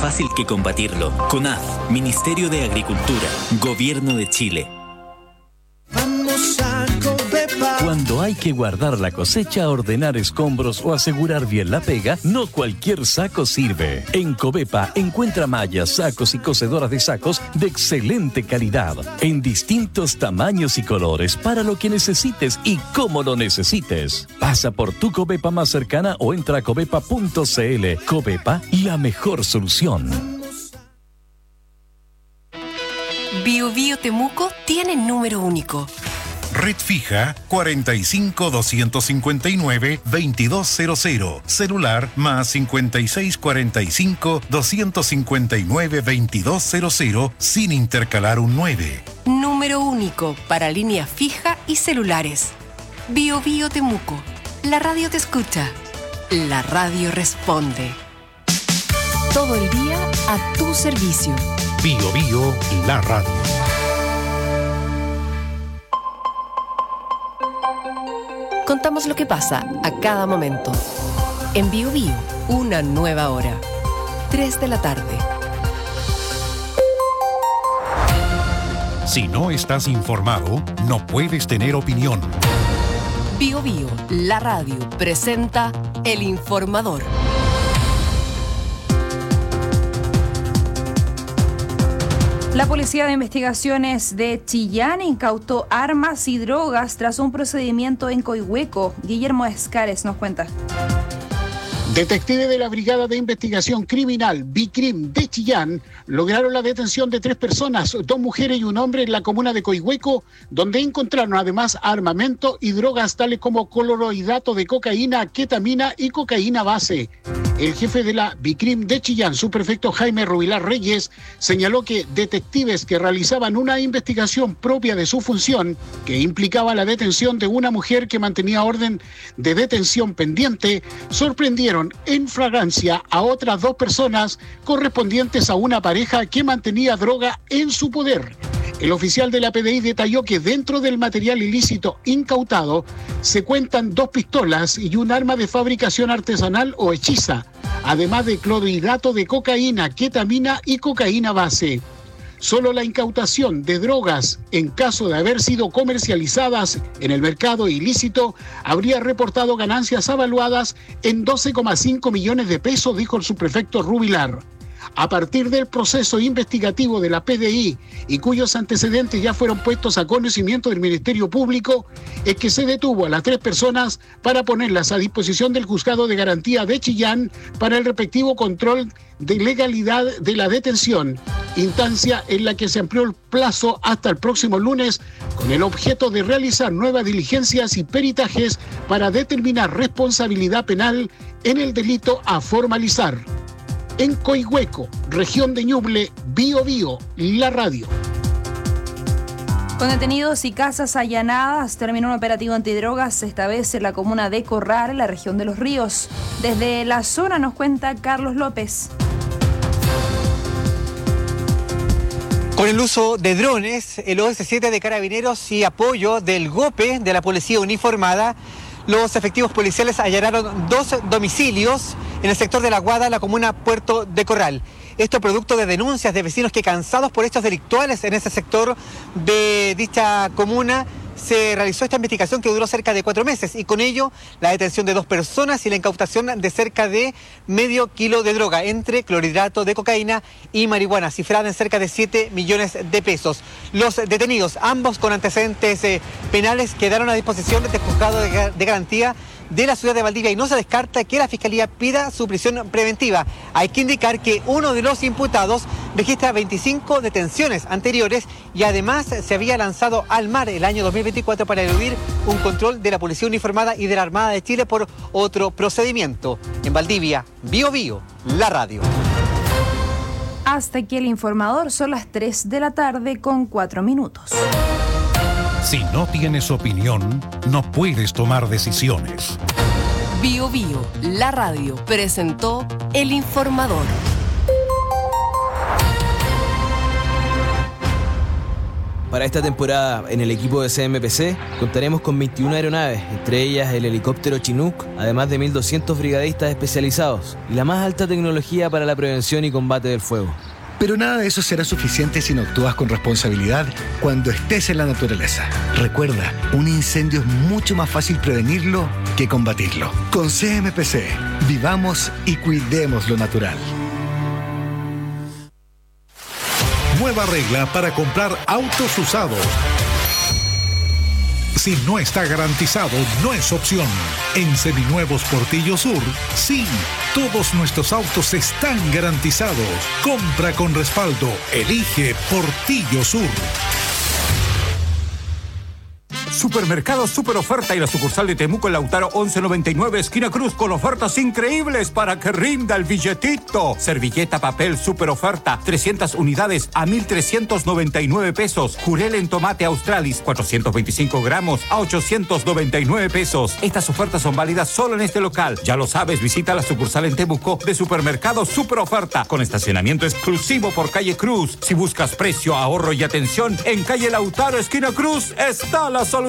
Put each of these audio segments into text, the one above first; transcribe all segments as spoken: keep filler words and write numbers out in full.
fácil que combatirlo. CONAF, Ministerio de Agricultura, Gobierno de Chile. Vamos a Covepa. Cuando hay que guardar la cosecha, ordenar escombros o asegurar bien la pega, no cualquier saco sirve. En Covepa encuentra mallas, sacos y cosedoras de sacos de excelente calidad, en distintos tamaños y colores, para lo que necesites y cómo lo necesites. Pasa por tu Covepa más cercana o entra a covepa punto cl. Covepa, la mejor solución. Bio Bio Temuco tiene número único. Red fija cuarenta y cinco, doscientos cincuenta y nueve, veintidós cero cero. Celular más cincuenta y seis, cuarenta y cinco, doscientos cincuenta y nueve, veintidós cero cero sin intercalar un nueve. Número único para línea fija y celulares. Bio Bio Temuco. La radio te escucha. La radio responde. Todo el día a tu servicio. Bio Bio, la radio. Contamos lo que pasa a cada momento. En Bio Bio, una nueva hora. tres de la tarde. Si no estás informado, no puedes tener opinión. Bio Bio, la radio, presenta El Informador. La Policía de Investigaciones de Chillán incautó armas y drogas tras un procedimiento en Coihueco. Guillermo Escares nos cuenta. Detectives de la Brigada de Investigación Criminal, BICRIM de Chillán, lograron la detención de tres personas, dos mujeres y un hombre en la comuna de Coihueco, donde encontraron además armamento y drogas tales como clorhidrato de cocaína, ketamina y cocaína base. El jefe de la BICRIM de Chillán, subprefecto Jaime Rubilar Reyes, señaló que detectives que realizaban una investigación propia de su función, que implicaba la detención de una mujer que mantenía orden de detención pendiente, sorprendieron en flagrancia a otras dos personas correspondientes a una pareja que mantenía droga en su poder. El oficial de la P D I detalló que dentro del material ilícito incautado se cuentan dos pistolas y un arma de fabricación artesanal o hechiza, además de clorhidrato de cocaína, ketamina y cocaína base. Solo la incautación de drogas, en caso de haber sido comercializadas en el mercado ilícito, habría reportado ganancias avaluadas en doce coma cinco millones de pesos, dijo el subprefecto Rubilar. A partir del proceso investigativo de la P D I y cuyos antecedentes ya fueron puestos a conocimiento del Ministerio Público, es que se detuvo a las tres personas para ponerlas a disposición del Juzgado de Garantía de Chillán para el respectivo control de legalidad de la detención, instancia en la que se amplió el plazo hasta el próximo lunes con el objeto de realizar nuevas diligencias y peritajes para determinar responsabilidad penal en el delito a formalizar. En Coihueco, región de Ñuble, Bio Bio, la radio. Con detenidos y casas allanadas, terminó un operativo antidrogas, esta vez en la comuna de Corral, en la región de Los Ríos. Desde la zona nos cuenta Carlos López. Con el uso de drones, el O S siete de Carabineros y apoyo del GOPE de la Policía Uniformada, los efectivos policiales allanaron dos domicilios en el sector de La Guada, la comuna Puerto de Corral. Esto producto de denuncias de vecinos que, cansados por hechos delictuales en ese sector de dicha comuna, se realizó esta investigación que duró cerca de cuatro meses y con ello la detención de dos personas y la incautación de cerca de medio kilo de droga entre clorhidrato de cocaína y marihuana, cifrada en cerca de siete millones de pesos. Los detenidos, ambos con antecedentes eh, penales, quedaron a disposición del juzgado de, de garantía de la ciudad de Valdivia y no se descarta que la Fiscalía pida su prisión preventiva. Hay que indicar que uno de los imputados registra veinticinco detenciones anteriores y además se había lanzado al mar el año dos mil veinticuatro para eludir un control de la Policía Uniformada y de la Armada de Chile por otro procedimiento. En Valdivia, Bio Bio, la radio. Hasta aquí el informador, son las tres de la tarde con cuatro minutos. Si no tienes opinión, no puedes tomar decisiones. Bio Bio, la radio, presentó El Informador. Para esta temporada, en el equipo de C M P C, contaremos con veintiuna aeronaves, entre ellas el helicóptero Chinook, además de mil doscientos brigadistas especializados y la más alta tecnología para la prevención y combate del fuego. Pero nada de eso será suficiente si no actúas con responsabilidad cuando estés en la naturaleza. Recuerda, un incendio es mucho más fácil prevenirlo que combatirlo. Con C M P C, vivamos y cuidemos lo natural. Nueva regla para comprar autos usados. Si no está garantizado, no es opción. En Seminuevos Portillo Sur, sí, todos nuestros autos están garantizados. Compra con respaldo. Elige Portillo Sur. Supermercado Super Oferta y la sucursal de Temuco en Lautaro once noventa y nueve, esquina Cruz, con ofertas increíbles para que rinda el billetito. Servilleta papel Super Oferta, trescientas unidades a mil trescientos noventa y nueve pesos. Jurel en tomate Australis, cuatrocientos veinticinco gramos a ochocientos noventa y nueve pesos. Estas ofertas son válidas solo en este local. Ya lo sabes, visita la sucursal en Temuco de Supermercado Super Oferta, con estacionamiento exclusivo por calle Cruz. Si buscas precio, ahorro y atención, en calle Lautaro, esquina Cruz, está la solución.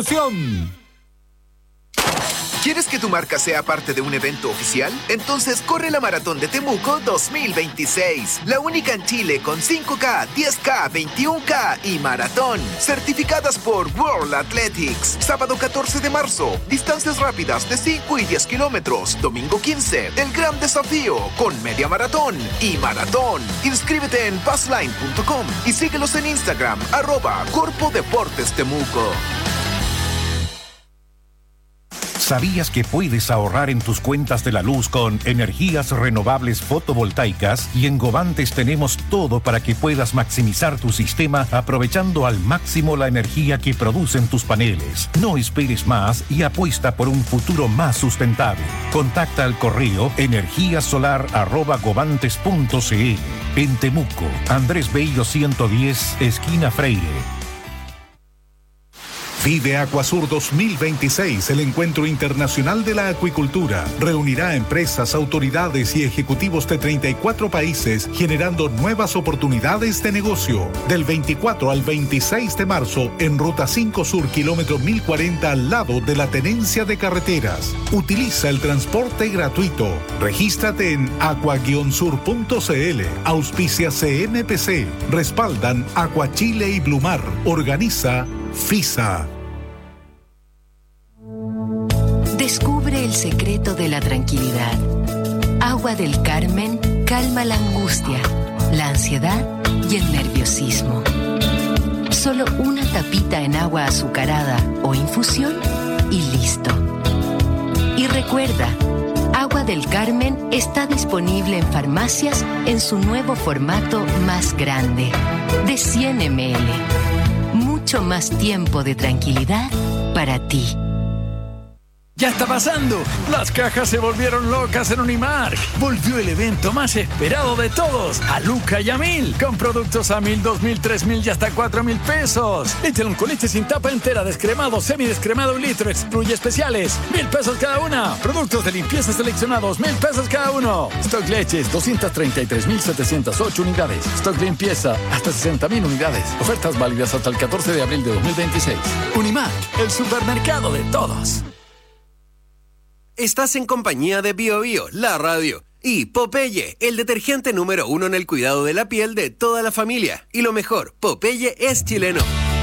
¿Quieres que tu marca sea parte de un evento oficial? Entonces corre la Maratón de Temuco dos mil veintiséis. La única en Chile con cinco K, diez K, veintiún K y maratón. Certificadas por World Athletics. Sábado catorce de marzo. Distancias rápidas de cinco y diez kilómetros. Domingo quince. El gran desafío con media maratón y maratón. Inscríbete en passline punto com y síguelos en Instagram, arroba Corpo Deportes Temuco. ¿Sabías que puedes ahorrar en tus cuentas de la luz con energías renovables fotovoltaicas? Y en Govantes tenemos todo para que puedas maximizar tu sistema aprovechando al máximo la energía que producen tus paneles. No esperes más y apuesta por un futuro más sustentable. Contacta al correo energíasolar arroba govantes punto c l. En Temuco, Andrés Bello ciento diez, esquina Freire. Vive Acuasur dos mil veintiséis, el encuentro internacional de la acuicultura. Reunirá empresas, autoridades y ejecutivos de treinta y cuatro países, generando nuevas oportunidades de negocio. Del veinticuatro al veintiséis de marzo, en Ruta cinco Sur, kilómetro mil cuarenta, al lado de la Tenencia de Carreteras. Utiliza el transporte gratuito. Regístrate en aqua guion sur punto c l. Auspicia C M P C. Respaldan Acuachile y Blumar. Organiza FISA. Descubre el secreto de la tranquilidad. Agua del Carmen calma la angustia, la ansiedad y el nerviosismo. Solo una tapita en agua azucarada o infusión y listo. Y recuerda, Agua del Carmen está disponible en farmacias en su nuevo formato más grande, de cien mililitros. Mucho más tiempo de tranquilidad para ti. ¡Ya está pasando! Las cajas se volvieron locas en Unimark. Volvió el evento más esperado de todos, a Luca y a Mil, con productos a mil, dos mil, tres mil y hasta cuatro mil pesos. Little con leche sin tapa entera, descremado, semidescremado un litro, excluye especiales, mil pesos cada una. Productos de limpieza seleccionados, mil pesos cada uno. Stock leches, doscientas treinta y tres mil setecientas ocho unidades. Stock limpieza, hasta sesenta mil unidades. Ofertas válidas hasta el catorce de abril de dos mil veintiséis. Unimark, el supermercado de todos. Estás en compañía de Bio Bio, la radio, y Popeye, el detergente número uno en el cuidado de la piel de toda la familia. Y lo mejor, Popeye es chileno.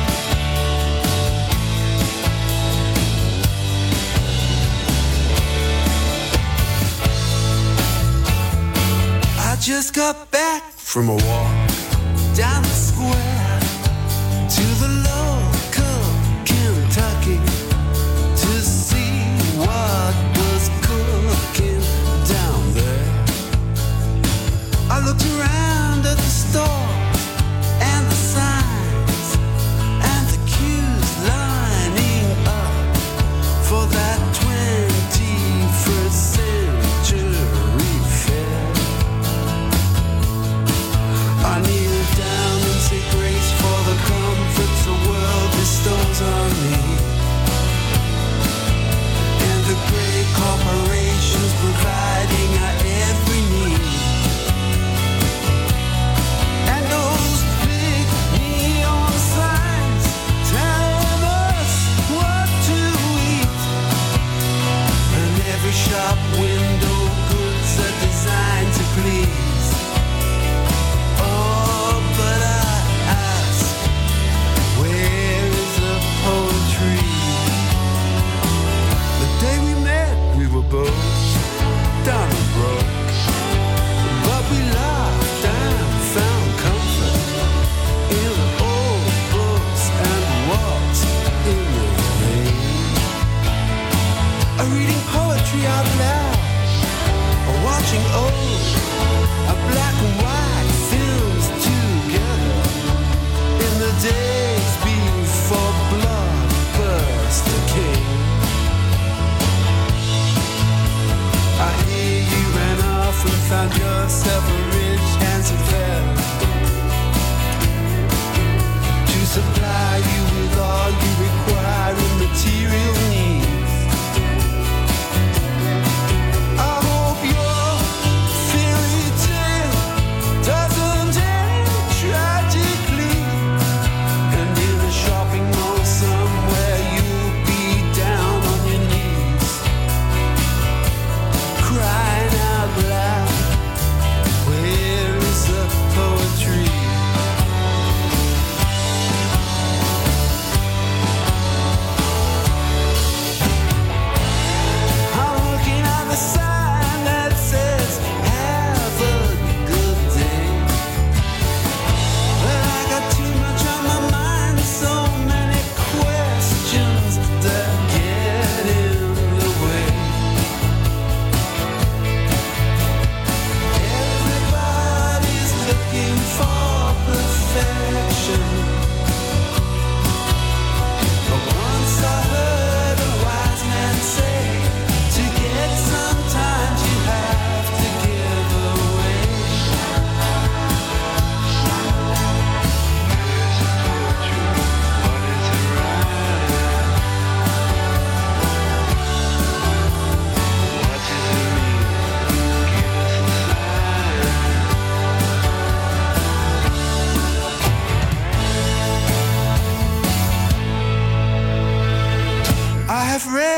I just got back from a walk down the square to the local Kentucky to see what was cooking down there. I looked around at the stores and the signs and the queues lining up for that twenty-first century fair. I kneel down and say grace for the comforts the world bestows on me, and the great corporations providing our every need.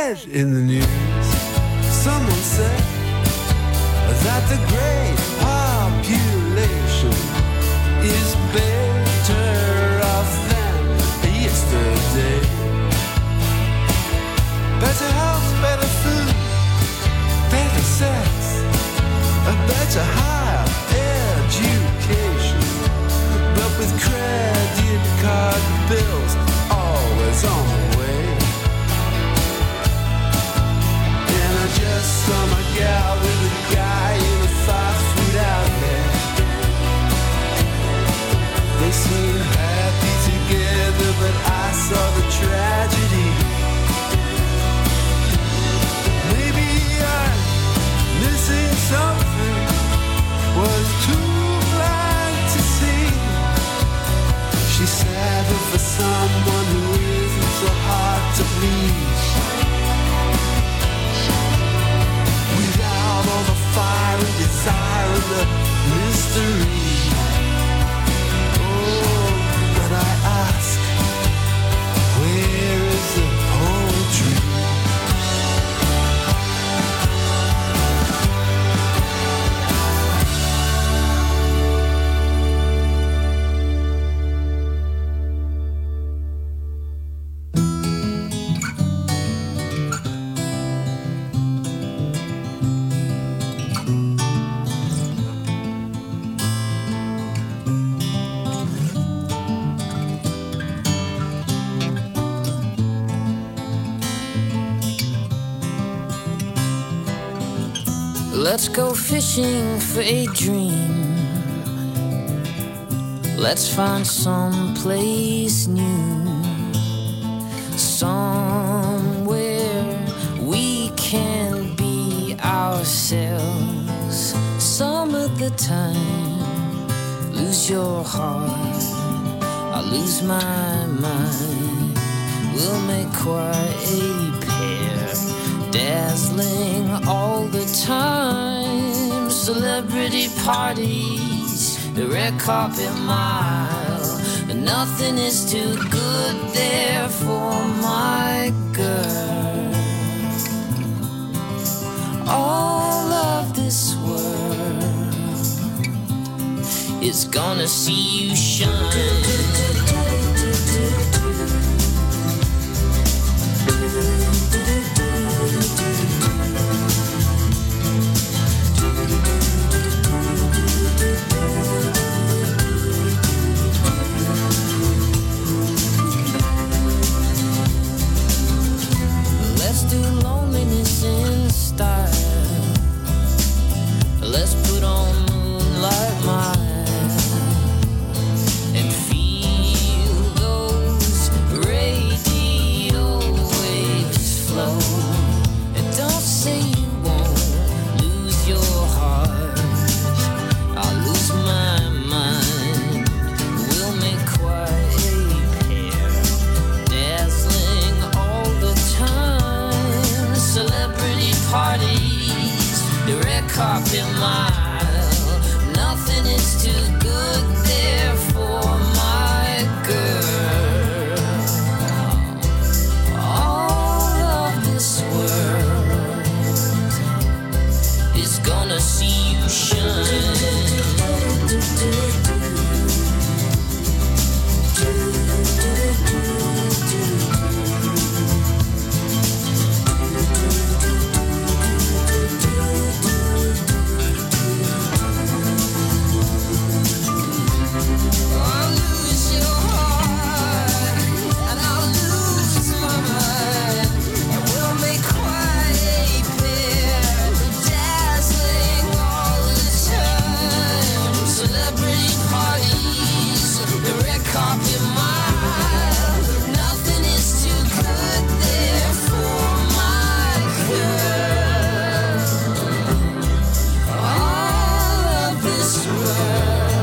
read in the news, someone said that the great population is better off than yesterday. Better health, better food, better sex, a better higher education, but with credit card bills always on the way. And I just saw my gal with a guy in a fast food outlet. They seem happy together, but I saw the tragedy. Maybe I'm missing something, was too blind to see. She settled for someone who isn't so hard to please. Without all the fire and desire and the mystery. Oh, but I ask, where is the poetry? Let's go fishing for a dream. Let's find some place new, somewhere we can be ourselves. Some of the time, lose your heart, I lose my mind. We'll make quite a pair, dazzling all the time. Celebrity parties, the red carpet mile, nothing is too good there for my girl. All of this world is gonna see you shine. Let's do loneliness in style. Let's put on Moonlight Mile and feel those radio waves flow. And don't say you won't lose your heart, I'll lose my mind. We'll make quite a pair, dazzling all the time. Celebrity parties, the red carpet mile, nothing is too good there for my girl. All of this world is gonna see you shine. I'll lose your heart, and I'll lose my mind, and we'll make quite a pair, dazzling all the time. Celebrity parties, the red carpet mile, nothing is too good there for my girl. All of this world.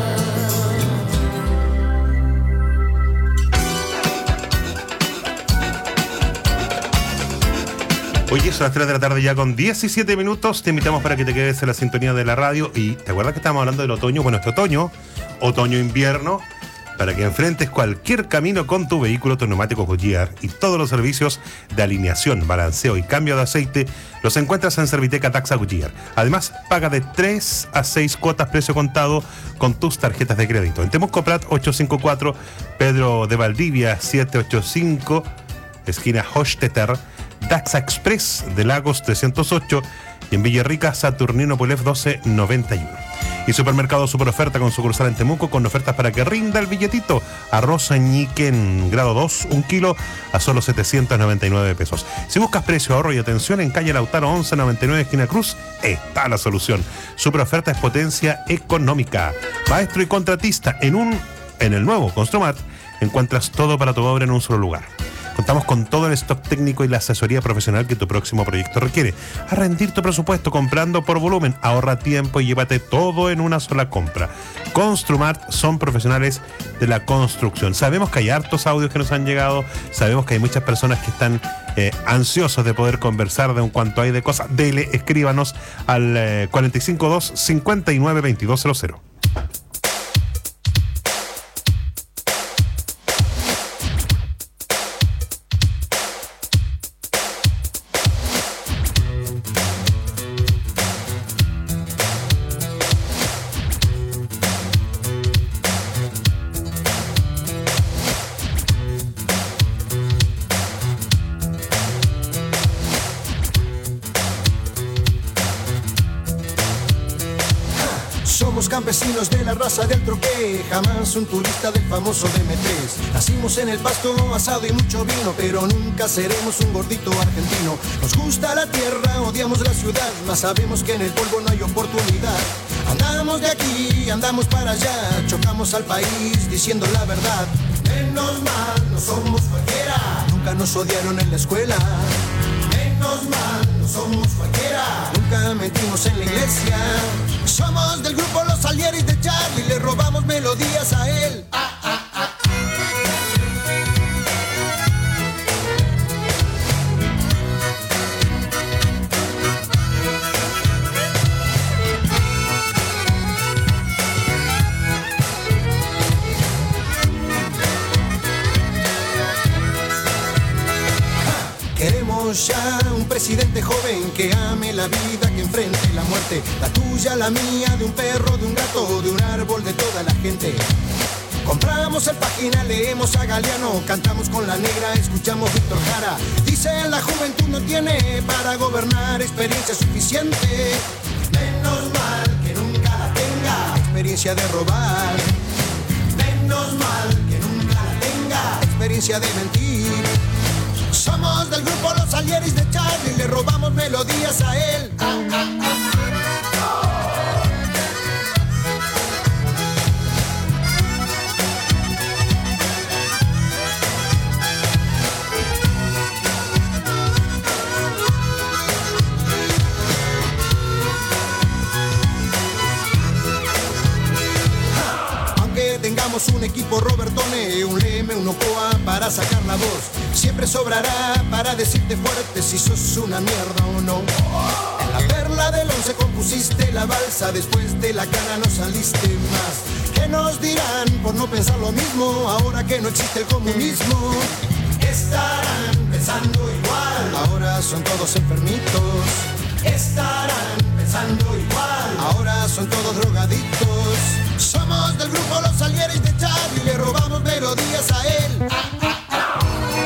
Oye, son las tres de la tarde ya con diecisiete minutos. Te invitamos para que te quedes en la sintonía de la radio. Y ¿te acuerdas que estábamos hablando del otoño? Bueno, este otoño, otoño-invierno, para que enfrentes cualquier camino con tu vehículo. Tus neumáticos Goodyear y todos los servicios de alineación, balanceo y cambio de aceite los encuentras en Serviteca Taxa Goodyear. Además, paga de tres a seis cuotas precio contado con tus tarjetas de crédito. En Temuco Prat ochocientos cincuenta y cuatro, Pedro de Valdivia setecientos ochenta y cinco, esquina Hochstetter, Daxa Express de Lagos trescientos ocho y en Villarrica Saturnino Pulev doce noventa y uno. Y Supermercado Super Oferta con sucursal en Temuco con ofertas para que rinda el billetito. Arroz añique en grado dos, un kilo a solo setecientos noventa y nueve pesos. Si buscas precio, ahorro y atención, en calle Lautaro once noventa y nueve, esquina Cruz, está la solución. Super Oferta es potencia económica. Maestro y contratista, en un en el nuevo Construmat encuentras todo para tu obra en un solo lugar. Contamos con todo el stock técnico y la asesoría profesional que tu próximo proyecto requiere. A rendir tu presupuesto comprando por volumen. Ahorra tiempo y llévate todo en una sola compra. Construmart son profesionales de la construcción. Sabemos que hay hartos audios que nos han llegado. Sabemos que hay muchas personas que están eh, ansiosos de poder conversar de un cuanto hay de cosas. Dele, escríbanos al eh, cuatro cinco dos, cinco nueve, dos dos cero cero. Campesinos de la raza del troqué, jamás un turista del famoso D M tres. Nacimos en el pasto, asado y mucho vino, pero nunca seremos un gordito argentino. Nos gusta la tierra, odiamos la ciudad, mas sabemos que en el polvo no hay oportunidad. Andamos de aquí, andamos para allá, chocamos al país diciendo la verdad. Menos mal, no somos cualquiera, nunca nos odiaron en la escuela. Menos mal, no somos cualquiera, nunca mentimos en la iglesia. Somos del grupo Los Salieris de Charlie, le robamos melodías a él. Ah, ah, ah. Queremos ya un presidente joven que ame la vida, que enfrente la muerte. La tuya, la mía, de un perro, de un gato, de un árbol, de toda la gente. Compramos el Página, leemos a Galeano, cantamos con la negra, escuchamos Víctor Jara. Dicen la juventud no tiene para gobernar experiencia suficiente. Menos mal que nunca la tenga, experiencia de robar. Menos mal que nunca la tenga, experiencia de mentir. Somos del grupo Los Salieris de Charlie, le robamos melodías a él. Ah, ah, ah. Tengamos un equipo Robertone, un Leme, un Ocoa para sacar la voz. Siempre sobrará para decirte fuerte si sos una mierda o no. En la perla del once compusiste la balsa, después de la cana no saliste más. ¿Qué nos dirán por no pensar lo mismo ahora que no existe el comunismo? Estarán pensando igual, ahora son todos enfermitos. Estarán pensando igual, ahora son todos drogadictos. Somos del grupo Los Salieris de Charlie, le robamos melodías a él. Ah, ah, ah.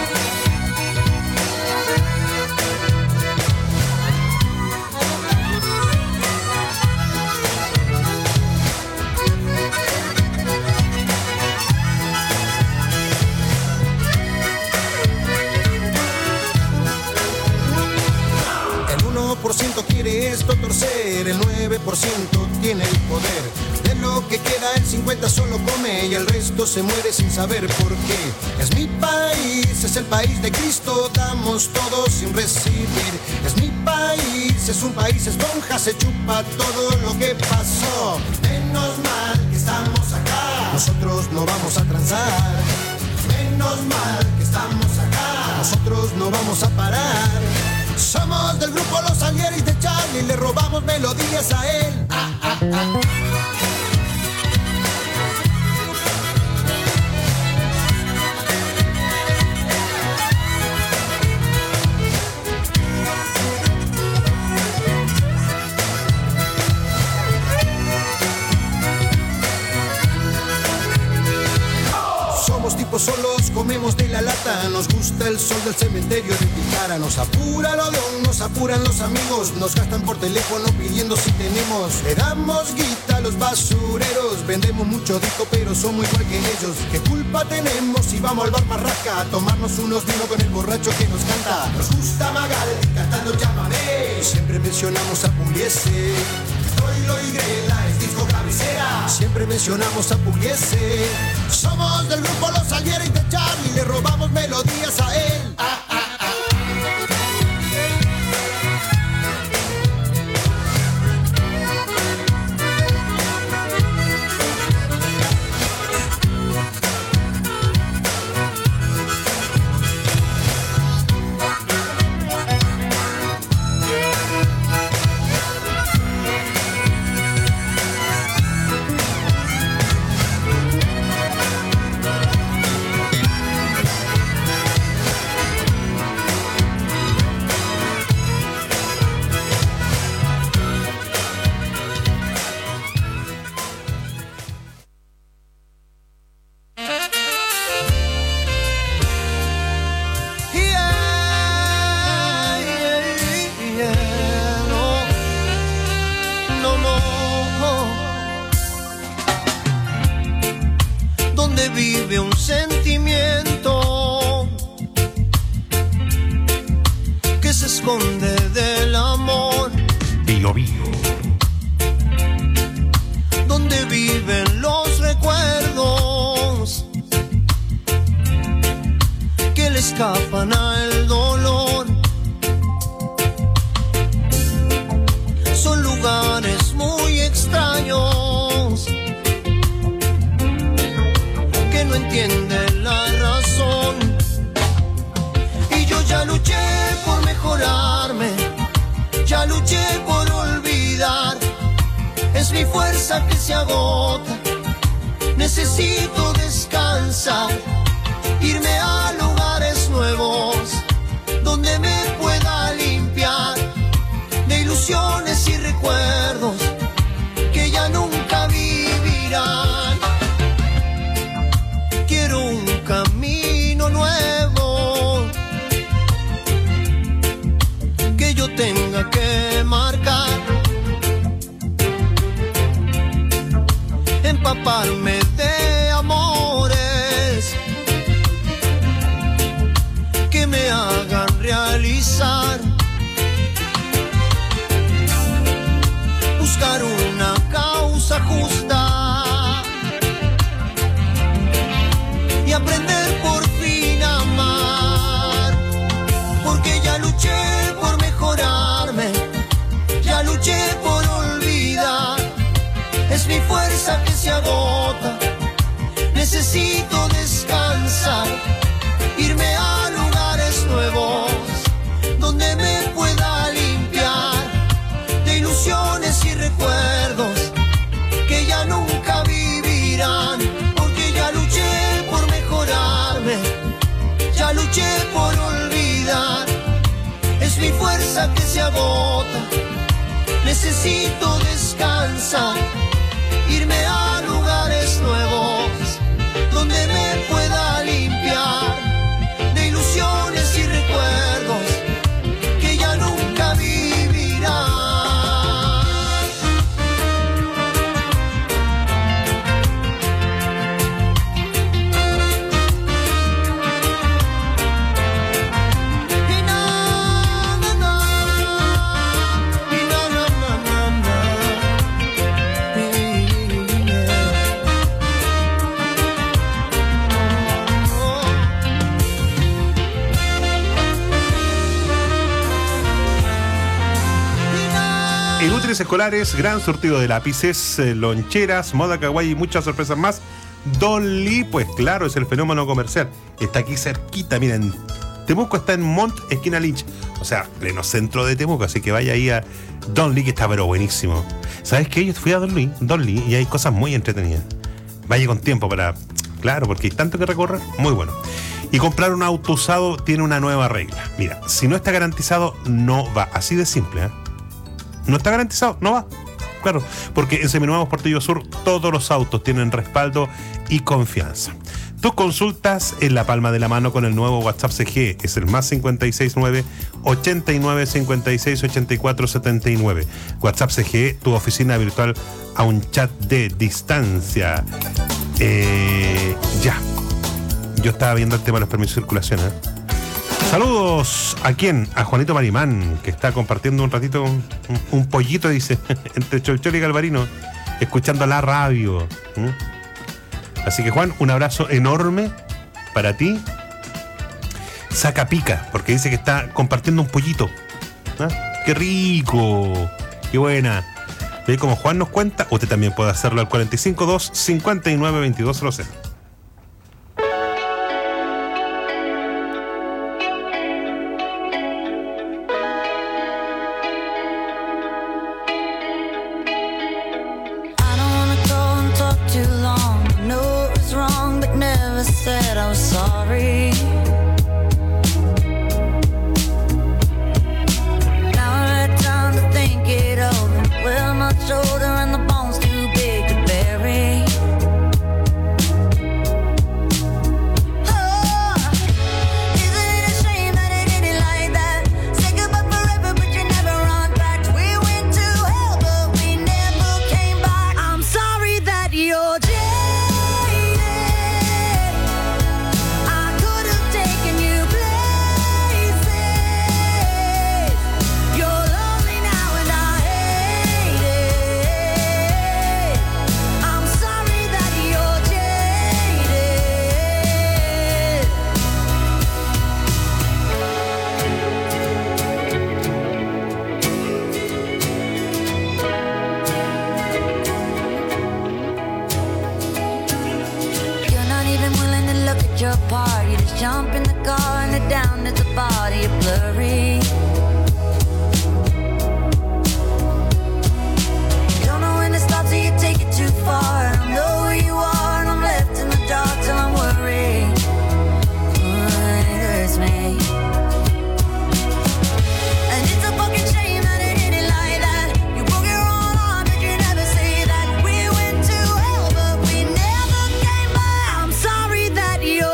El uno por ciento quiere esto torcer, el nueve por ciento tiene el poder. De lo que queda el cincuenta solo come y el resto se muere sin saber por qué. Es mi país, es el país de Cristo, damos todo sin recibir. Es mi país, es un país esponja, se chupa todo lo que pasó. Menos mal que estamos acá, nosotros no vamos a transar. Menos mal que estamos acá, nosotros no vamos a parar. Somos del grupo Los Salieris de Charlie, le robamos melodías a él. Ah, ah, ah. tipos solos comemos de la lata. Nos gusta el sol del cementerio de Tilcara. Nos apura el odón, nos apuran los amigos. Nos gastan por teléfono pidiendo si tenemos. Le damos guita a los basureros. Vendemos mucho disco pero somos igual que ellos. ¿Qué culpa tenemos si vamos al bar Marrasca a tomarnos unos vinos con el borracho que nos canta? Nos gusta Magal cantando Llámame. Siempre mencionamos a Pugliese. Troilo y Grela es disco cabecera. Siempre mencionamos a Pugliese. Somos del grupo Los Salieri de Charlie. Le robamos melodías a él. Ah, ah, ah. Vive un sentimiento que se esconde del amor. Bio Bio. Donde viven los recuerdos que le escapan al dolor. Son lugares muy extraños que no entiende la razón. Y yo ya luché por mejorarme, ya luché por olvidar. Es mi fuerza que se agota, necesito descansar, irme a lugares nuevos donde me pueda limpiar de ilusiones y recuerdos que ya nunca vivirán. Quiero un camino nuevo que yo tenga que marcar, empaparme de amores que me hagan realizar, buscar una causa justa y aprender por fin a amar, porque ya luché por mejorarme, ya luché por olvidar. Es mi fuerza que se agota, necesito descansar, irme a lugares nuevos donde me pueda limpiar de ilusiones y recuerdos que ya nunca vivirán, porque ya luché por mejorarme, ya luché por olvidar. Es mi fuerza que se agota, necesito descansar, irme a lugares nuevos donde me pueda limpiar de ilusiones y recuerdos que ya nunca vivirán. En útiles escolares, gran surtido de lápices, eh, loncheras, moda kawaii y muchas sorpresas más. Don Lee, pues claro, es el fenómeno comercial. Está aquí cerquita, miren. Temuco está en Mont, esquina Lynch. O sea, pleno centro de Temuco, así que vaya ahí a Don Lee, que está pero buenísimo. ¿Sabes qué? Yo fui a Don Lee, Don Lee y hay cosas muy entretenidas. Vaya con tiempo para... Claro, porque hay tanto que recorrer. Muy bueno. Y comprar un auto usado tiene una nueva regla. Mira, si no está garantizado, no va. Así de simple, ¿eh? No está garantizado, no va. Claro, porque en Seminuevos Portillo Sur todos los autos tienen respaldo y confianza. Tus consultas en la palma de la mano con el nuevo WhatsApp C G. Es el más cinco seis nueve, ochenta y nueve, cincuenta y seis, ochenta y cuatro, setenta y nueve. WhatsApp C G, tu oficina virtual a un chat de distancia. Eh, ya. Yo estaba viendo el tema de los permisos de circulación, ¿eh? Saludos. ¿A quién? A Juanito Marimán, que está compartiendo un ratito un, un pollito, dice, entre Cholchol y Galvarino, escuchando la radio. ¿Mm? Así que, Juan, un abrazo enorme para ti. Saca pica, porque dice que está compartiendo un pollito. ¿Ah? ¡Qué rico! ¡Qué buena! ¿Ve como Juan nos cuenta? Usted también puede hacerlo al cuatro cinco dos, cincuenta y nueve, veintidós cero cero. Said I was sorry. Now I had time to think it over. Well, my shoulder and the bones too big to bury. Oh, isn't it a shame that it ended like that? Say goodbye forever, but you never run back. We went to hell, but we never came back. I'm sorry that you're dead. Your part, you just jump in the car and it down to the body, you're blurry. You don't know when to stop, so you take it too far. I don't know where you are, and I'm left in the dark till I'm worried. Oh, it hurts me. And it's a fucking shame that it ended like that. You broke your own arm, but you never say that. We went to hell, but we never came back. I'm sorry that you're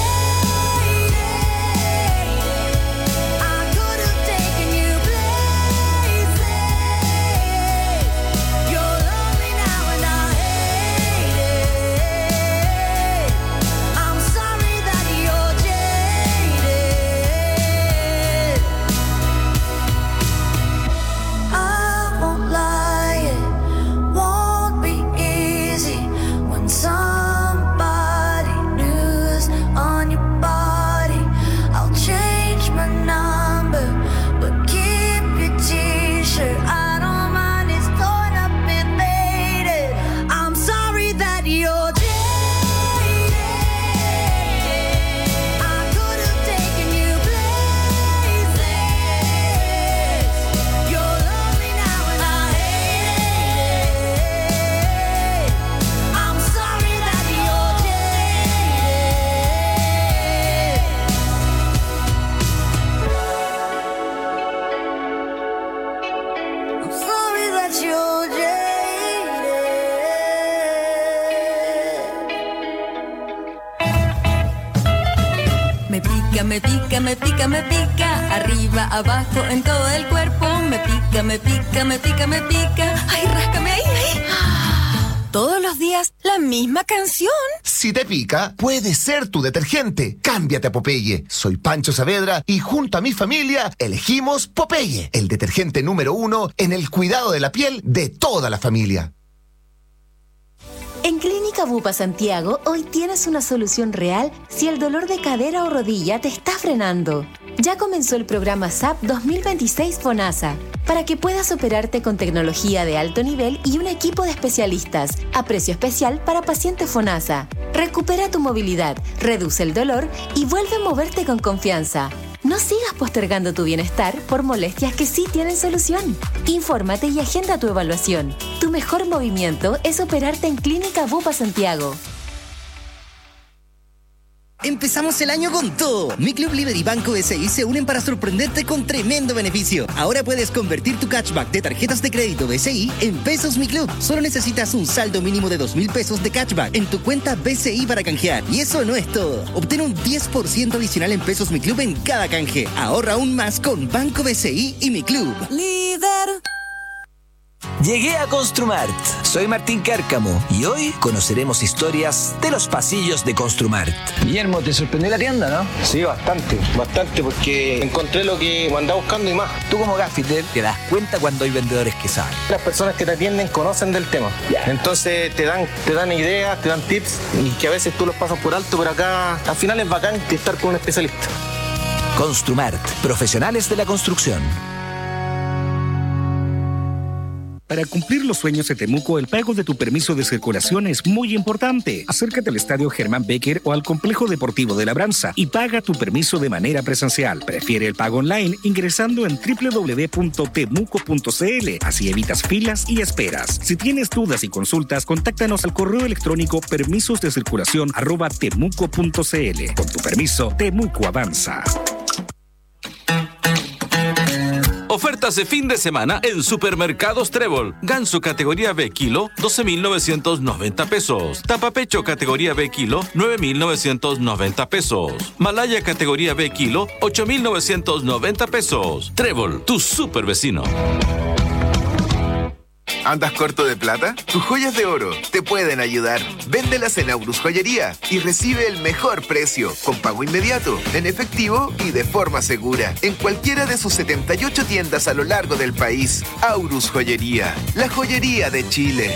Me pica, me pica, me pica, arriba, abajo, en todo el cuerpo. Me pica, me pica, me pica, me pica. Ay, ráscame ahí, ahí. Todos los días la misma canción. Si te pica, puede ser tu detergente. Cámbiate a Popeye. Soy Pancho Saavedra y junto a mi familia elegimos Popeye, el detergente número uno en el cuidado de la piel de toda la familia. En Clínica Bupa Santiago, hoy tienes una solución real si el dolor de cadera o rodilla te está frenando. Ya comenzó el programa S A P dos mil veintiséis FONASA, para que puedas operarte con tecnología de alto nivel y un equipo de especialistas, a precio especial para pacientes FONASA. Recupera tu movilidad, reduce el dolor y vuelve a moverte con confianza. No sigas postergando tu bienestar por molestias que sí tienen solución. Infórmate y agenda tu evaluación. Tu mejor movimiento es operarte en Clínica Bupa Santiago. Empezamos el año con todo. Mi Club Líder y Banco B C I se unen para sorprenderte con tremendo beneficio. Ahora puedes convertir tu cashback de tarjetas de crédito B C I en pesos Mi Club. Solo necesitas un saldo mínimo de dos mil pesos de cashback en tu cuenta B C I para canjear. Y eso no es todo. Obtén un diez por ciento adicional en pesos Mi Club en cada canje. Ahorra aún más con Banco B C I y Mi Club. Líder. Llegué a Construmart. Soy Martín Cárcamo y hoy conoceremos historias de los pasillos de Construmart. Guillermo, ¿te sorprendió la tienda, no? Sí, bastante, bastante, porque encontré lo que andaba buscando y más. Tú como gaffiter te das cuenta cuando hay vendedores que saben. Las personas que te atienden conocen del tema. Entonces te dan, te dan ideas, te dan tips y que a veces tú los pasas por alto, pero acá al final es bacán estar con un especialista. Construmart, profesionales de la construcción. Para cumplir los sueños de Temuco, el pago de tu permiso de circulación es muy importante. Acércate al Estadio Germán Becker o al Complejo Deportivo de Labranza y paga tu permiso de manera presencial. Prefiere el pago online ingresando en doble u doble u doble u punto temuco punto c l. Así evitas filas y esperas. Si tienes dudas y consultas, contáctanos al correo electrónico permisos de circulación arroba temuco punto c l. Con tu permiso, Temuco avanza. Ofertas de fin de semana en Supermercados Trébol. Ganso categoría B kilo, doce mil novecientos noventa pesos. Tapapecho categoría B kilo, nueve mil novecientos noventa pesos. Malaya categoría B kilo, ocho mil novecientos noventa pesos. Trébol, tu super vecino. ¿Andas corto de plata? Tus joyas de oro te pueden ayudar. Véndelas en Aurus Joyería y recibe el mejor precio, con pago inmediato, en efectivo y de forma segura, en cualquiera de sus setenta y ocho tiendas a lo largo del país. Aurus Joyería, la joyería de Chile.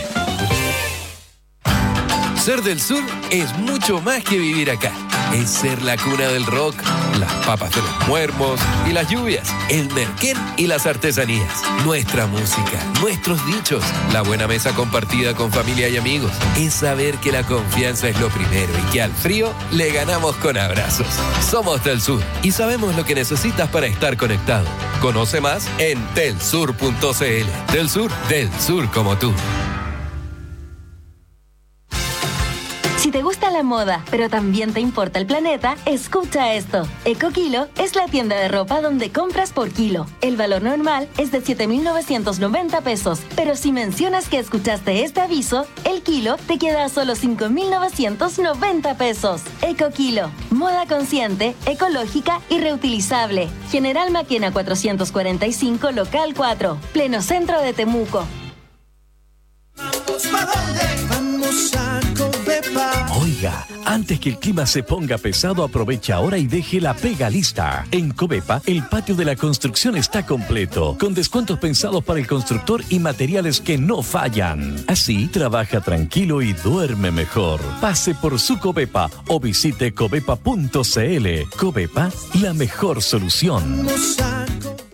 Ser del sur es mucho más que vivir acá. Es ser la cuna del rock, las papas de los muermos y las lluvias, el merquén y las artesanías, nuestra música, nuestros dichos, la buena mesa compartida con familia y amigos. Es saber que la confianza es lo primero y que al frío le ganamos con abrazos. Somos del sur y sabemos lo que necesitas para estar conectado. Conoce más en telsur punto c l. Del sur, del sur como tú. Si te gusta la moda, pero también te importa el planeta, escucha esto. EcoKilo es la tienda de ropa donde compras por kilo. El valor normal es de siete mil novecientos noventa pesos, pero si mencionas que escuchaste este aviso, el kilo te queda a solo cinco mil novecientos noventa pesos. EcoKilo, moda consciente, ecológica y reutilizable. General Maquena cuatrocientos cuarenta y cinco, local cuatro, pleno centro de Temuco. Vamos a Covepa. Oiga, antes que el clima se ponga pesado, aprovecha ahora y deje la pega lista. En Covepa, el patio de la construcción está completo, con descuentos pensados para el constructor y materiales que no fallan. Así, trabaja tranquilo y duerme mejor. Pase por su Covepa o visite covepa punto c l. Covepa, la mejor solución. Vamos a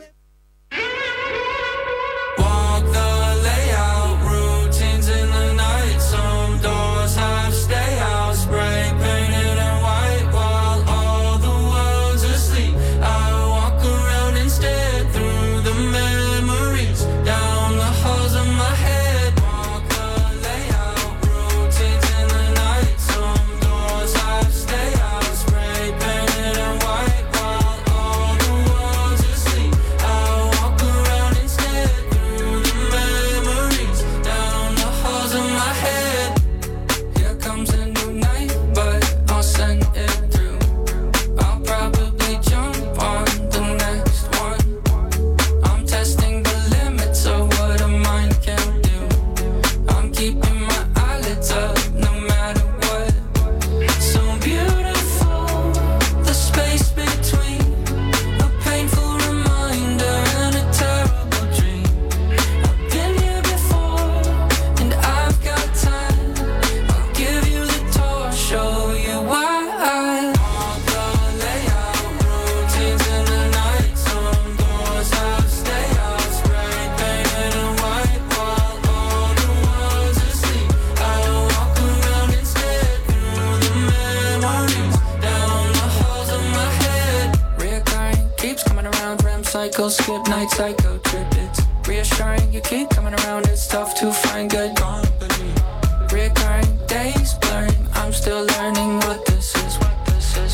Psycho skip night, psycho trip. It's reassuring you keep coming around. It's tough to find good company. Recurring days blurring. I'm still learning what this is. What this is.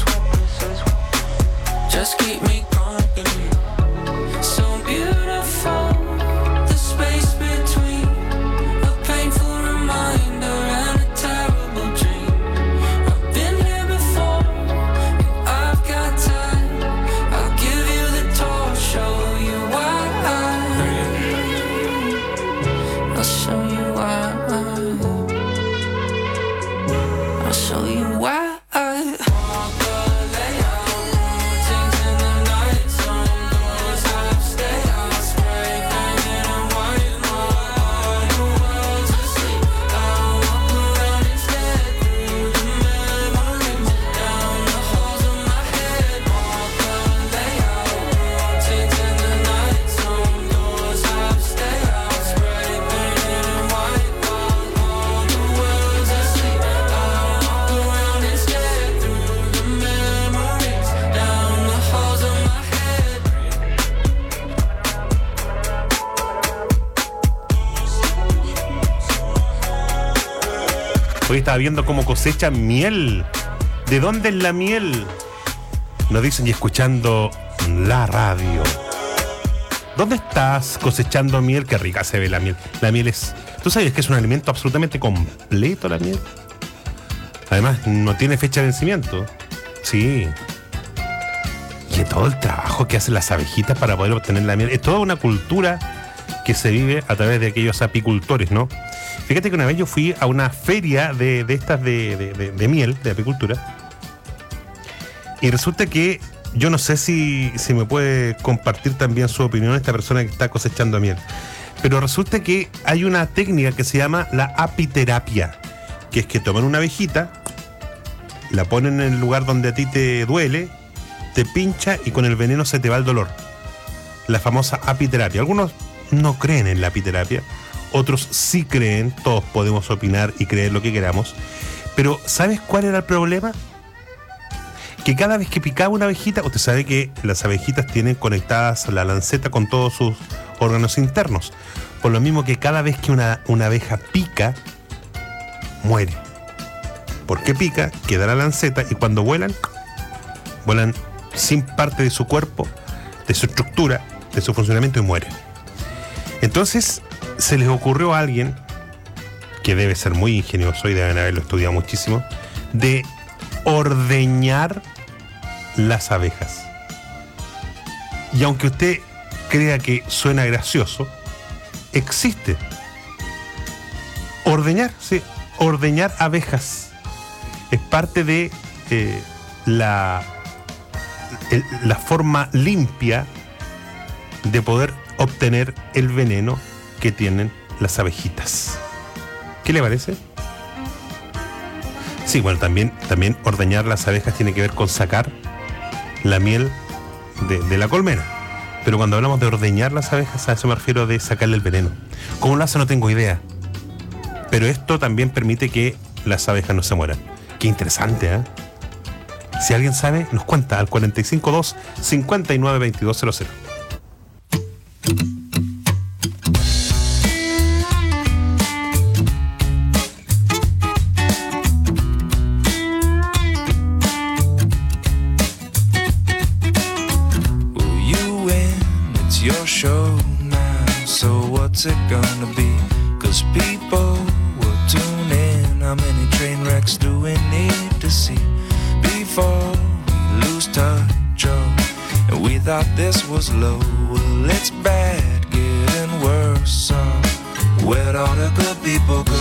Hoy estaba viendo cómo cosechan miel. ¿De dónde es la miel? Nos dicen y escuchando la radio. ¿Dónde estás cosechando miel? Qué rica se ve la miel. La miel es... ¿Tú sabes que es un alimento absolutamente completo la miel? Además, no tiene fecha de vencimiento. Sí. Y todo el trabajo que hacen las abejitas para poder obtener la miel. Es toda una cultura que se vive a través de aquellos apicultores, ¿no? Fíjate que una vez yo fui a una feria de, de estas de, de, de, de miel, de apicultura. Y resulta que yo no sé si, si me puede compartir también su opinión esta persona que está cosechando miel. Pero resulta que hay una técnica que se llama la apiterapia, que es que toman una abejita, la ponen en el lugar donde a ti te duele, te pincha y con el veneno se te va el dolor. La famosa apiterapia. Algunos no creen en la apiterapia, otros sí creen, todos podemos opinar y creer lo que queramos. Pero ¿sabes cuál era el problema? Que cada vez que picaba una abejita, usted sabe que las abejitas tienen conectadas la lanceta con todos sus órganos internos. Por lo mismo que cada vez que una, una abeja pica, muere. Porque pica, queda la lanceta y cuando vuelan, vuelan sin parte de su cuerpo, de su estructura, de su funcionamiento y mueren. Entonces se les ocurrió a alguien, que debe ser muy ingenioso y deben haberlo estudiado muchísimo, de ordeñar las abejas. Y aunque usted crea que suena gracioso, existe. Ordeñar, sí, ordeñar abejas. Es parte de eh, la, el, la forma limpia de poder obtener el veneno que tienen las abejitas. ¿Qué le parece? Sí, bueno, también, también ordeñar las abejas tiene que ver con sacar la miel de, de la colmena. Pero cuando hablamos de ordeñar las abejas, a eso me refiero de sacarle el veneno. ¿Cómo lo hace? No tengo idea. Pero esto también permite que las abejas no se mueran. Qué interesante, ¿eh? Si alguien sabe, nos cuenta al cuatro cinco dos, cinco nueve, veintidós cero cero. Show now, so what's it gonna be? Cause people will tune in. How many train wrecks do we need to see before we lose touch? Oh, and we thought this was low. Well, it's bad, getting worse. So where'd all the good people go?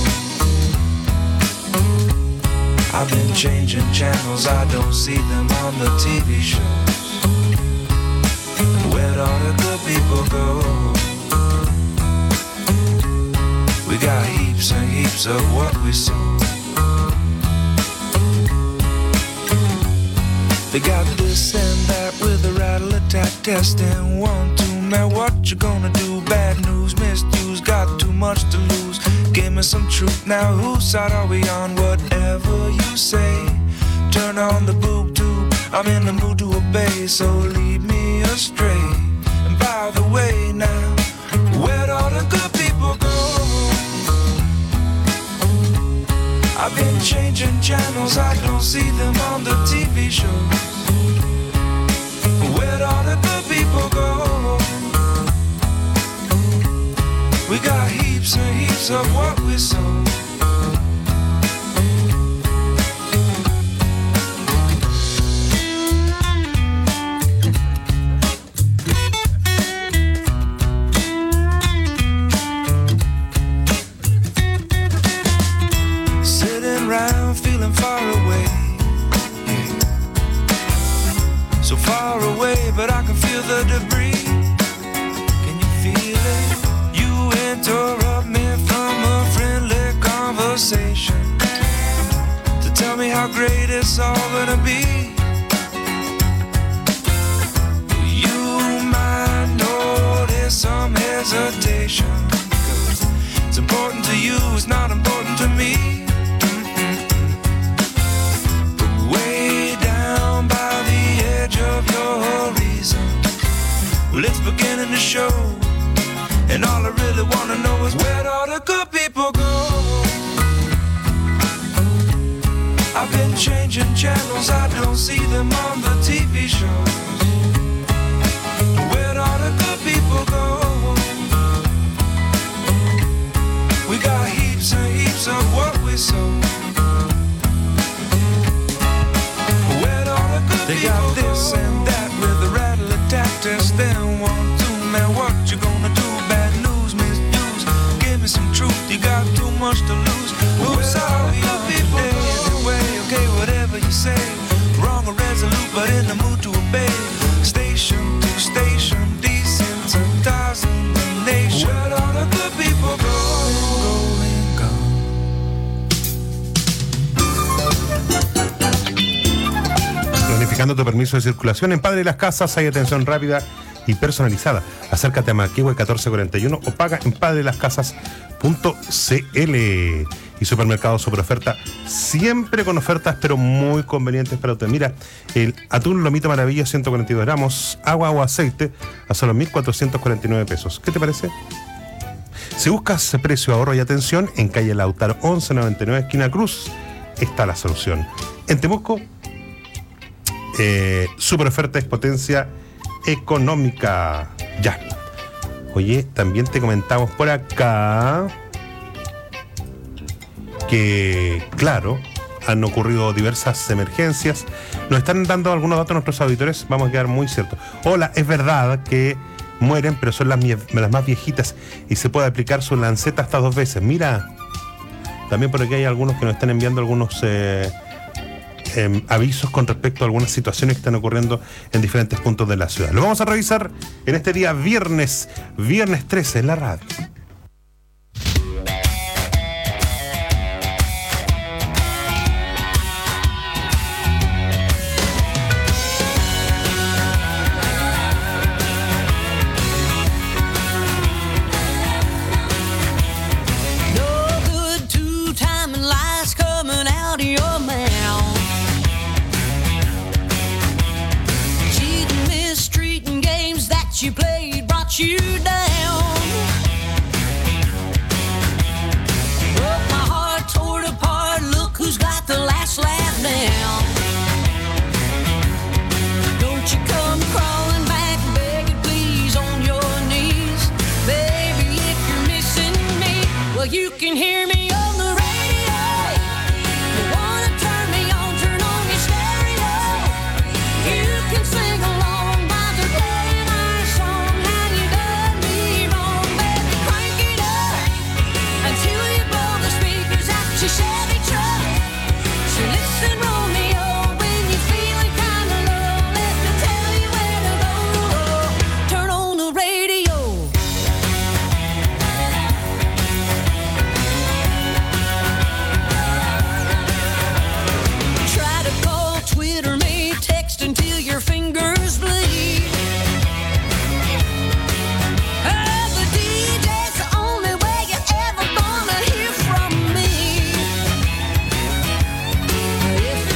I've been changing channels, I don't see them on the T V shows. Where'd all the good people go? We got heaps and heaps of what we sow. They got this and that with a rattle attack testing. One, two, man, what you gonna do? Bad news, misuse, got too much to lose. Give me some truth now, whose side are we on? Whatever you say, turn on the boob tube. I'm in the mood to obey, so lead me astray. And by the way now, where'd all the good people go? I've been changing channels, I don't see them on the T V shows. Where'd all the good people go? We got heaps and heaps of what we sow. Far away, yeah. So far away, but I can feel the debris. Can you feel it? You interrupt me from a friendly conversation to tell me how great it's all gonna be. You might notice some hesitation, 'cause it's important to you, it's not important to me. Of your reason, well, it's beginning to show, and all I really wanna know is where'd all the good people go? I've been changing channels, I don't see them on the T V shows. Where'd all the good people go? We got heaps and heaps of what we sow. Where'd all the good they people got this go? And that with the rattle attack test. Then one, two, man, what you gonna do? Bad news, misuse. Give me some truth, you got too much to lose. Who's all the good people go? Anyway, okay, whatever you say. Wrong or resolute, but in the mood to obey. Station to station, desensitizing the nation. Where'd all the good people go? Planificando tu permiso de circulación en Padre Las Casas hay atención rápida y personalizada. Acércate a Maquihue catorce cuarenta y uno o paga en padre las casas punto c l. Y Supermercado Super Oferta, siempre con ofertas pero muy convenientes para usted. Mira, el atún Lomito Maravilla ciento cuarenta y dos gramos, agua o aceite a solo mil cuatrocientos cuarenta y nueve pesos. ¿Qué te parece? Si buscas precio, ahorro y atención, en calle Lautaro once noventa y nueve, esquina Cruz, está la solución. En Temuco, eh, Super Oferta es potencia económica. Ya. Oye, también te comentamos por acá que, claro, han ocurrido diversas emergencias. Nos están dando algunos datos nuestros auditores, vamos a quedar muy ciertos. Hola, es verdad que mueren, pero son las, las más viejitas y se puede aplicar su lanceta hasta dos veces. Mira, también por aquí hay algunos que nos están enviando algunos eh, eh, avisos con respecto a algunas situaciones que están ocurriendo en diferentes puntos de la ciudad. Lo vamos a revisar en este día viernes, viernes trece en la radio. You played brought you down. Broke my heart, tore it apart. Look who's got the last laugh now. Don't you come crawling back, begging please on your knees. Baby, if you're missing me, well you can hear me on the radio. You wanna turn me on, turn on your stereo. You can sing along by the day. Chevy truck. So listen, Romeo, when you're feeling kind of low, let me tell you where to go. Turn on the radio. Try to call, Twitter me, text until your fingers bleed. Oh, the D J's the only way you're ever gonna hear from me. If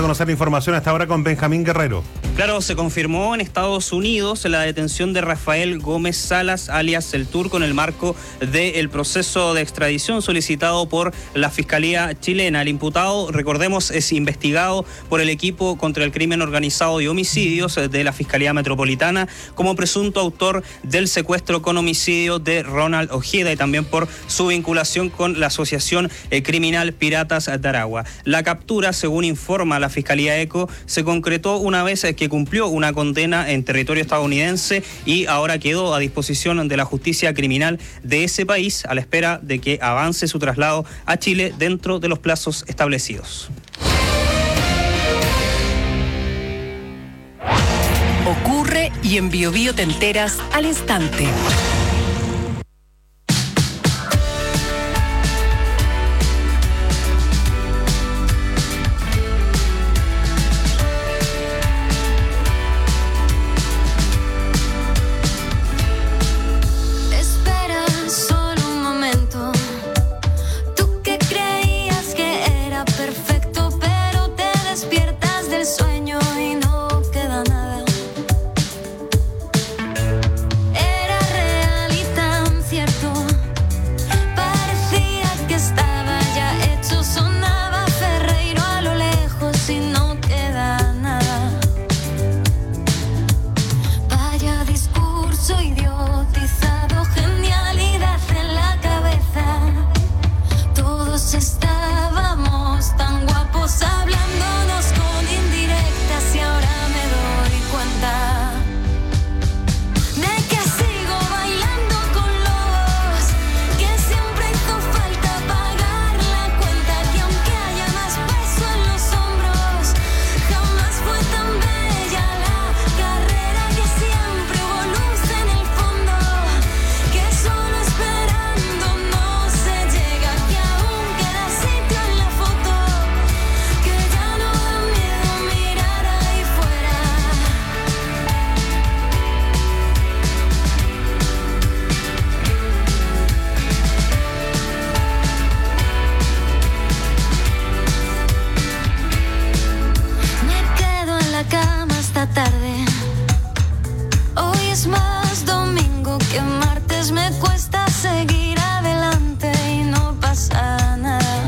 conocer la información hasta ahora con Benjamín Guerrero. Claro, se confirmó en Estados Unidos la detención de Rafael Gómez Salas, alias El Turco, en el marco del proceso de extradición solicitado por la Fiscalía chilena. El imputado, recordemos, es investigado por el equipo contra el crimen organizado y homicidios de la Fiscalía Metropolitana como presunto autor del secuestro con homicidio de Ronald Ojeda y también por su vinculación con la asociación eh, criminal Piratas de Aragua. La captura, según informa la Fiscalía ECO, se concretó una vez que cumplió una condena en territorio estadounidense y ahora quedó a disposición de la justicia criminal de ese país a la espera de que avance su traslado a Chile dentro de los plazos establecidos. Ocurre y en Bio Bio te enteras al instante. Espera solo un momento. Tú que creías que era perfecto, pero te despiertas del sueño y no queda nada. Era real y tan cierto. Parecía que estaba ya hecho. Sonaba Ferreiro a lo lejos y no queda nada. Vaya discurso idiotizado, genialidad en la cabeza. Todos estábamos tan guapos hablándonos con indirectas y ahora me doy cuenta de que sigo bailando con lobos, que siempre hizo falta pagar la cuenta, que aunque haya más peso en los hombros, jamás fue tan bella la carrera, que siempre hubo luz en el fondo, que solo esperando no se llega, que aún queda sitio en la foto, que ya no da miedo mirar ahí fuera. Me quedo en la cama esta tarde. Hoy es más domingo que martes. Me cuesta seguir adelante y no pasa nada.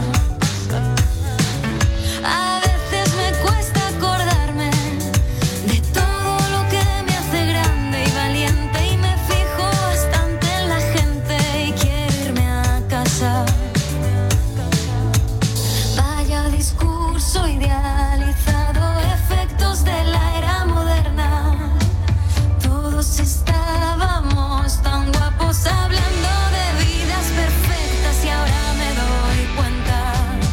A veces me cuesta acordarme de todo lo que me hace grande y valiente, y me fijo bastante en la gente y quiero irme a casa. Vaya discurso idealizado, efectos de la era moderna. Todos estábamos tan guapos hablando de vidas perfectas y ahora me doy cuenta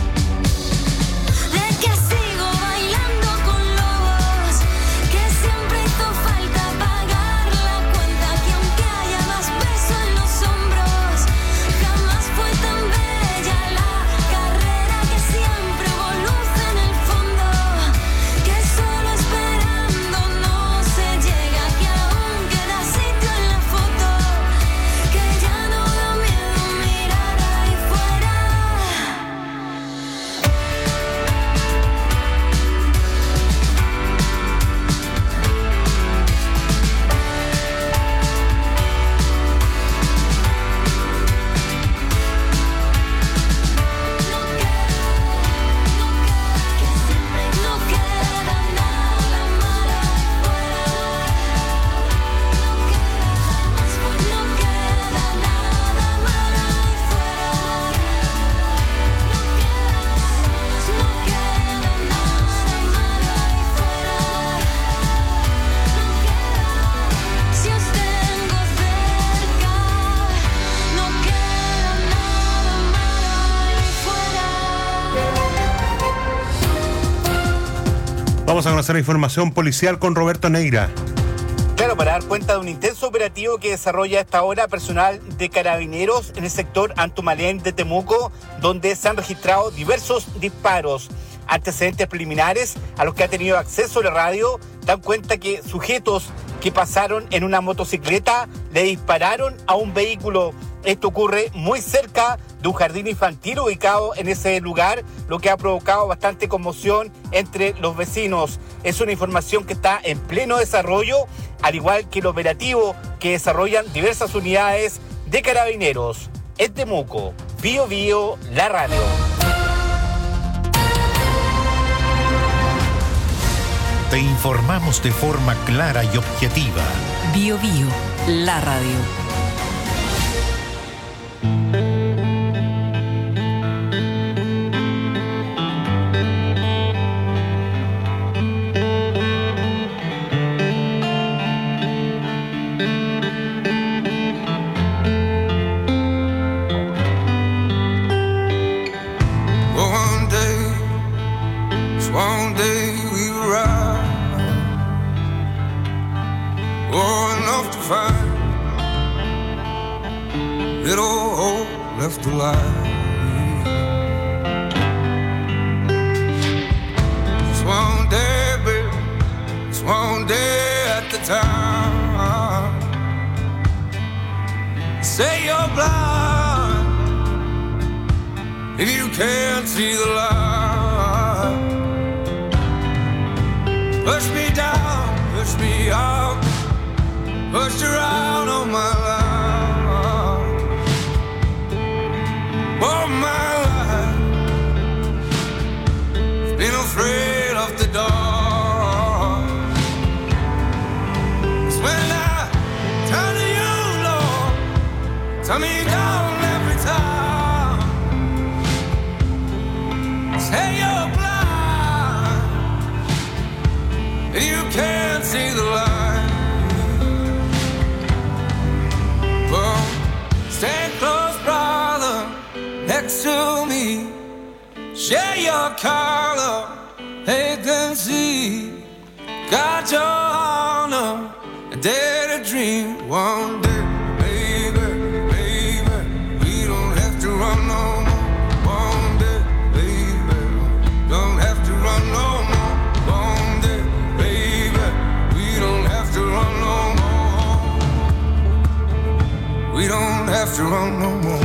de que sigo bailando con lobos, que siempre hizo falta pagar la cuenta, que aunque haya más peso en los hombros, jamás fue tan bella la carrera, que siempre hubo luz en el fondo, que solo esperando no se llega, que aún queda sitio en la foto, que ya no da miedo mirar ahí fuera. No queda nada malo ahí fuera. No queda jamás, no queda nada malo ahí fuera. No queda nada malo ahí fuera. Si os tengo cerca, no queda nada malo ahí fuera. Vamos a conocer la información policial con Roberto Neira. Claro, para dar cuenta de un intenso operativo que desarrolla a esta hora personal de carabineros en el sector Antumalén de Temuco, donde se han registrado diversos disparos. Antecedentes preliminares a los que ha tenido acceso la radio dan cuenta que sujetos que pasaron en una motocicleta le dispararon a un vehículo. Esto ocurre muy cerca de de un jardín infantil ubicado en ese lugar, lo que ha provocado bastante conmoción entre los vecinos. Es una información que está en pleno desarrollo, al igual que el operativo que desarrollan diversas unidades de Carabineros. En Temuco, Bío Bío, la radio. Te informamos de forma clara y objetiva. Bío Bío, la radio. One day, just one day we were out. Oh, enough to find little hope left alive. Just one day, baby, just one day at the time. Say you're blind if you can't see the light. Push me down, push me out, pushed around all my life, all my life. Been afraid of the dark. It's when I turn to you, Lord, turn me down every time. Say you're blind and you can't see the light. Stand close, brother, next to me. Share your color, they can see. Got your honor, and dare to dream. One day, baby, baby, we don't have to run no more. One day, baby, don't have to run no more. One day, baby, we don't have to run no more. We don't have to run no more.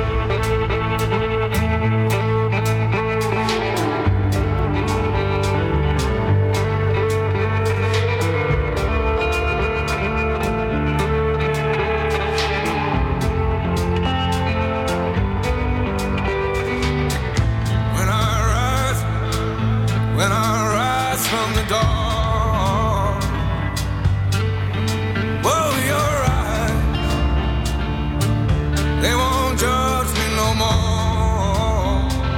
When I rise, when I rise from the dark, whoa, you're right. They won't judge me no more.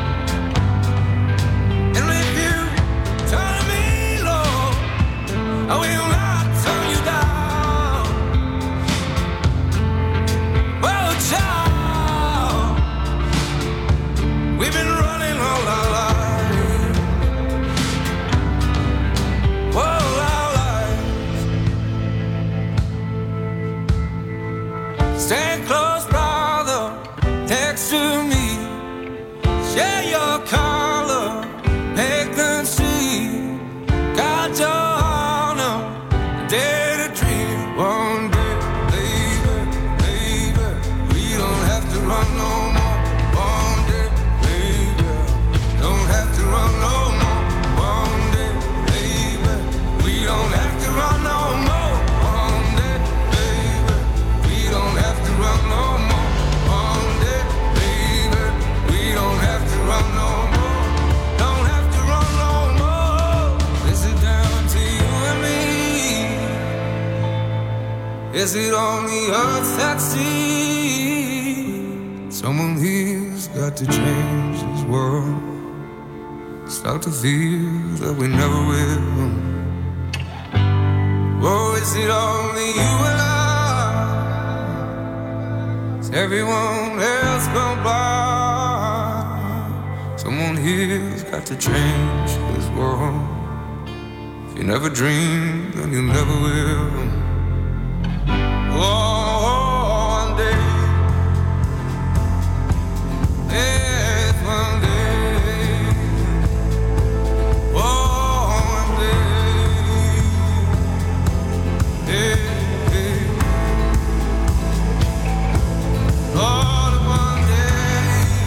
And if you turn me low, I will not turn you down. Well, child, we've been running all our lives, all our lives. Stand close, brother, next to me. Share your color, make them see. Got your honor, dare to dream. One day, baby, baby, we don't have to run no more. One day, baby, don't have to run no more. One day, baby, we don't have to run no more. One day, baby, we don't have to run no more. One day, baby, we don't have to run no more. Don't have to run no more. Is it down to you and me? Is it only us that sees? Someone here's got to change this world. Start to feel that we never will. Oh, is it only you and I? Is everyone else gone by? Someone here's got to change this world. If you never dream, then you never will. Oh, one day, yes, one day. Oh, one day, yeah, yeah. Oh, one day.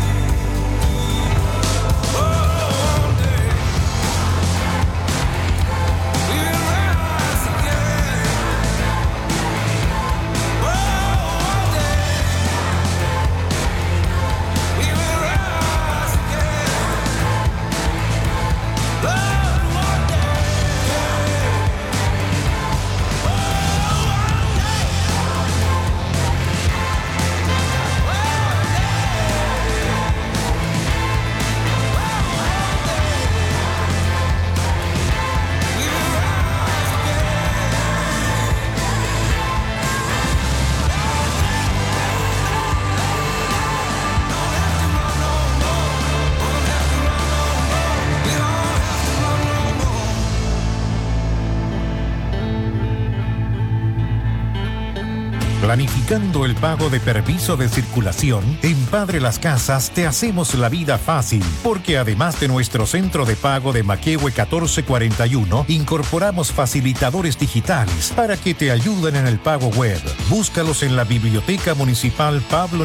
Planificando el pago de permiso de circulación, en Padre Las Casas te hacemos la vida fácil, porque además de nuestro centro de pago de Maquehue catorce cuarenta y uno, incorporamos facilitadores digitales para que te ayuden en el pago web. Búscalos en la Biblioteca Municipal Pablo